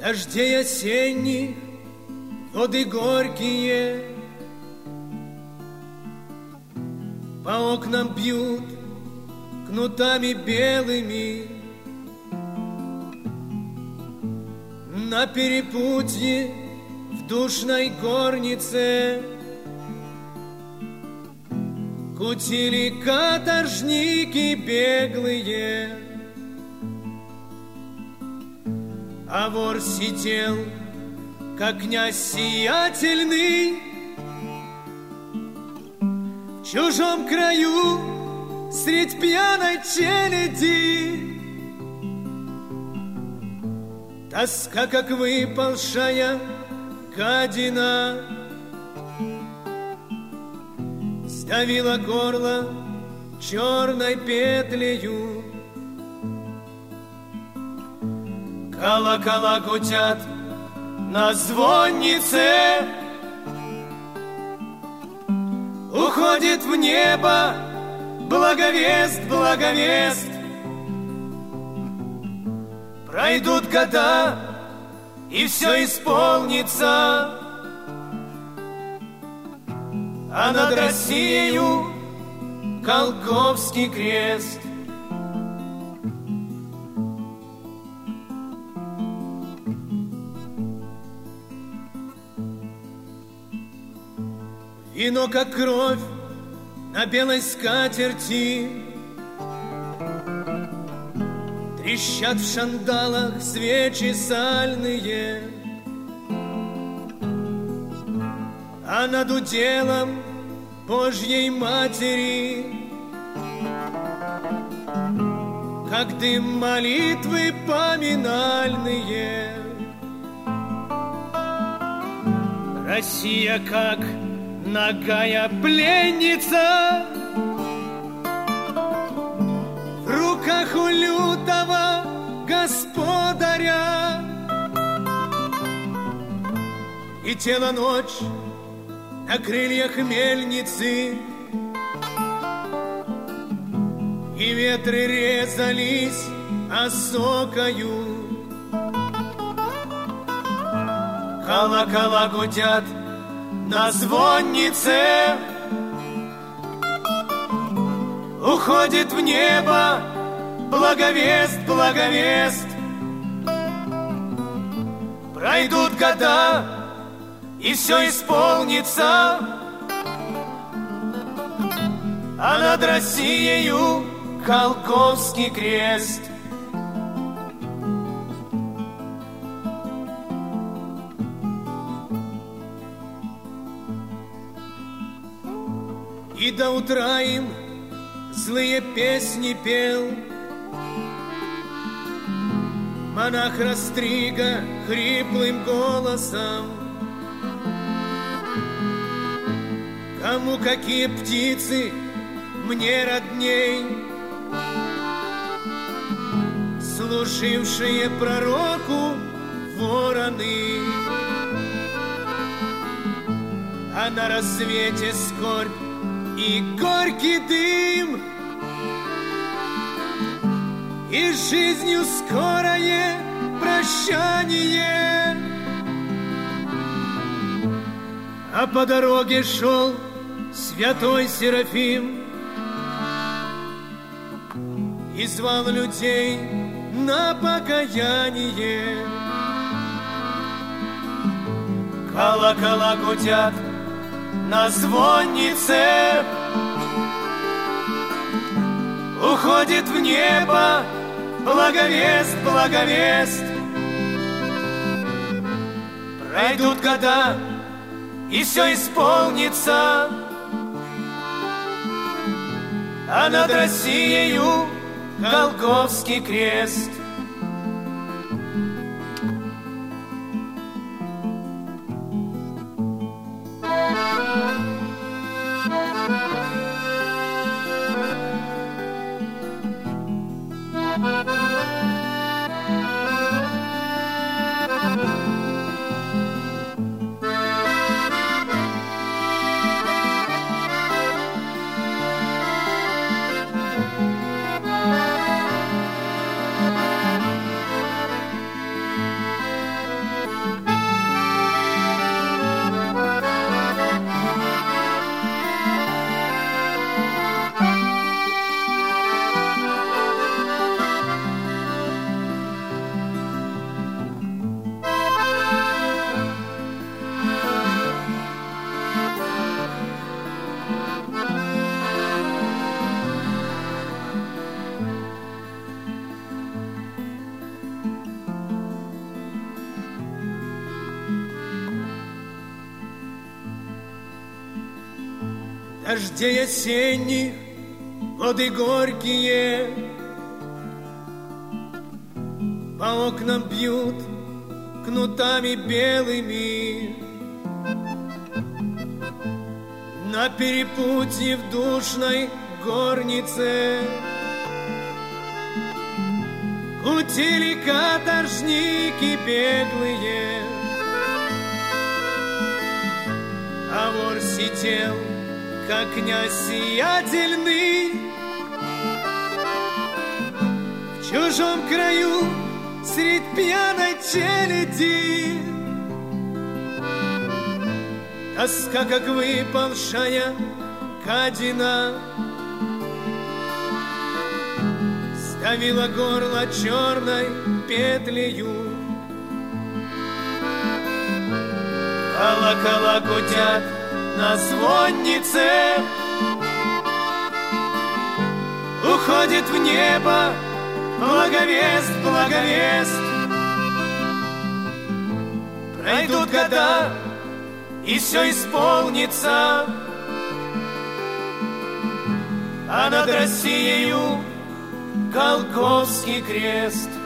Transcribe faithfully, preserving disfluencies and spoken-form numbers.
Дождей осенних, воды горькие по окнам бьют кнутами белыми. На перепутье в душной горнице кутили каторжники беглые, а вор сидел, как князь сиятельный, в чужом краю средь пьяной челяди. Тоска, как выпалшая гадина, сдавила горло черной петлею. Колокола гудят на звоннице, уходит в небо благовест, благовест. Пройдут года, и все исполнится, а над Россией Колковский крест. Вино, как кровь на белой скатерти, трещат в шандалах свечи сальные, а над уделом Божьей Матери, как дым молитвы поминальные. Россия, как нагая пленница, в руках у лютого господаря, и тело ночь на крыльях мельницы, и ветры резались осокою. Колокола гудят на звоннице, уходит в небо благовест, благовест. Пройдут года, и все исполнится, а над Россией Колковский крест. И до утра им злые песни пел монах Растрига хриплым голосом. Кому какие птицы, мне родней, служившие пророку вороны. А на рассвете скорбь и горький дым, и с жизнью скорое прощание. А по дороге шел святой Серафим и звал людей на покаяние. Колокола гудят на звоннице, уходит в небо благовест, благовест. Пройдут года, и все исполнится, а над Россией Колковский крест. дождей осенних воды горькие по окнам бьют кнутами белыми. На перепутье в душной горнице кутили каторжники беглые, а вор сидел, как князь сиятельный, в чужом краю средь пьяной челяди. Тоска, как выпавшая гадина, сдавила горло черной петлею. Колокола гудят на звоннице, уходит в небо благовест, благовест. Пройдут года, и все исполнится, а над Россией Голгофский крест.